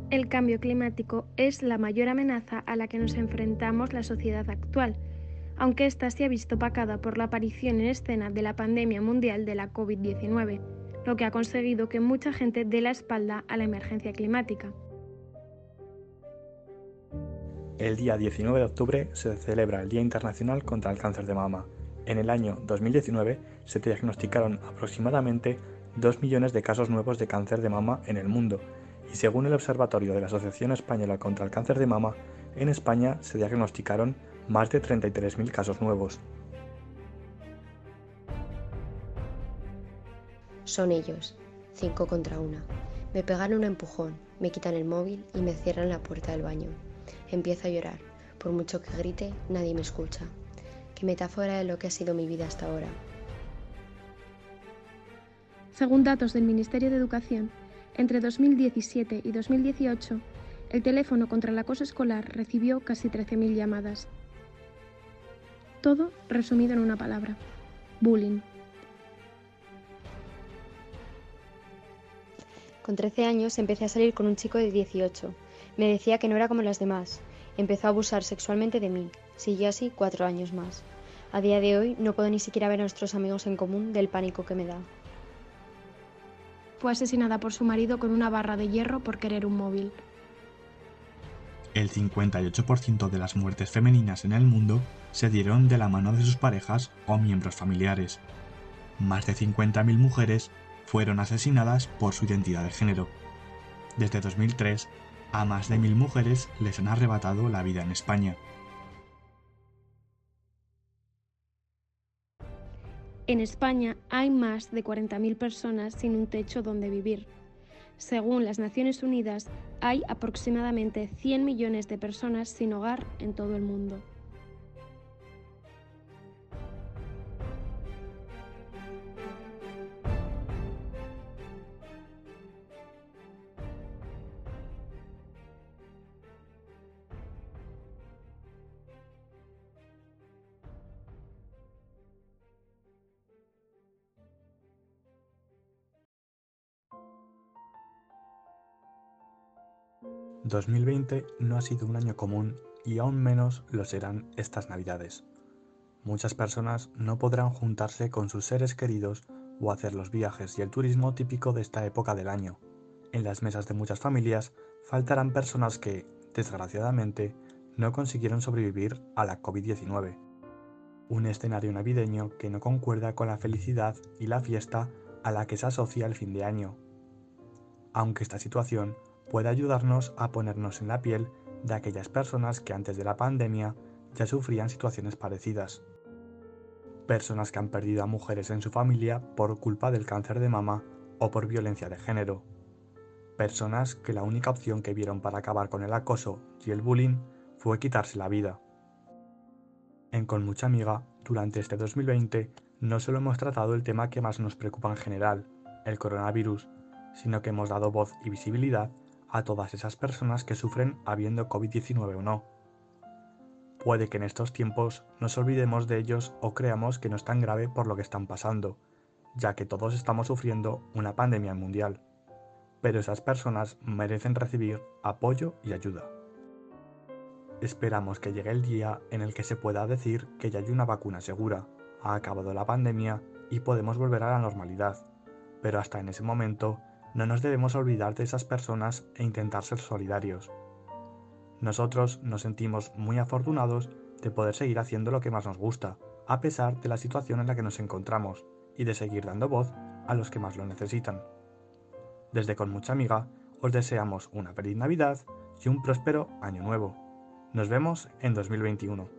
El cambio climático es la mayor amenaza a la que nos enfrentamos la sociedad actual, aunque ésta se ha visto opacada por la aparición en escena de la pandemia mundial de la COVID-19, lo que ha conseguido que mucha gente dé la espalda a la emergencia climática. El día 19 de octubre se celebra el Día Internacional contra el Cáncer de Mama. En el año 2019 se diagnosticaron aproximadamente 2 millones de casos nuevos de cáncer de mama en el mundo, y según el Observatorio de la Asociación Española contra el Cáncer de Mama, en España se diagnosticaron más de 33.000 casos nuevos. Son ellos, 5 contra 1. Me pegan un empujón, me quitan el móvil y me cierran la puerta del baño. Empiezo a llorar. Por mucho que grite, nadie me escucha. Qué metáfora de lo que ha sido mi vida hasta ahora. Según datos del Ministerio de Educación, entre 2017 y 2018, el teléfono contra el acoso escolar recibió casi 13.000 llamadas. Todo resumido en una palabra: bullying. Con 13 años empecé a salir con un chico de 18. Me decía que no era como las demás. Empezó a abusar sexualmente de mí. Siguió así 4 años más. A día de hoy no puedo ni siquiera ver a nuestros amigos en común del pánico que me da. Fue asesinada por su marido con una barra de hierro por querer un móvil. El 58% de las muertes femeninas en el mundo se dieron de la mano de sus parejas o miembros familiares. Más de 50.000 mujeres fueron asesinadas por su identidad de género. Desde 2003, a más de 1.000 mujeres les han arrebatado la vida en España. En España hay más de 40.000 personas sin un techo donde vivir. Según las Naciones Unidas, hay aproximadamente 100 millones de personas sin hogar en todo el mundo. ...2020 no ha sido un año común y aún menos lo serán estas Navidades. Muchas personas no podrán juntarse con sus seres queridos o hacer los viajes y el turismo típico de esta época del año. En las mesas de muchas familias faltarán personas que, desgraciadamente, no consiguieron sobrevivir a la COVID-19. Un escenario navideño que no concuerda con la felicidad y la fiesta a la que se asocia el fin de año. Aunque esta situación puede ayudarnos a ponernos en la piel de aquellas personas que antes de la pandemia ya sufrían situaciones parecidas. Personas que han perdido a mujeres en su familia por culpa del cáncer de mama o por violencia de género. Personas que la única opción que vieron para acabar con el acoso y el bullying fue quitarse la vida. En Con Mucha Amiga, durante este 2020, no solo hemos tratado el tema que más nos preocupa en general, el coronavirus, sino que hemos dado voz y visibilidad a todas esas personas que sufren habiendo COVID-19 o no. Puede que en estos tiempos nos olvidemos de ellos o creamos que no es tan grave por lo que están pasando, ya que todos estamos sufriendo una pandemia mundial. Pero esas personas merecen recibir apoyo y ayuda. Esperamos que llegue el día en el que se pueda decir que ya hay una vacuna segura, ha acabado la pandemia y podemos volver a la normalidad. Pero hasta en ese momento, no nos debemos olvidar de esas personas e intentar ser solidarios. Nosotros nos sentimos muy afortunados de poder seguir haciendo lo que más nos gusta, a pesar de la situación en la que nos encontramos, y de seguir dando voz a los que más lo necesitan. Desde Con Mucha Amiga, os deseamos una feliz Navidad y un próspero Año Nuevo. Nos vemos en 2021.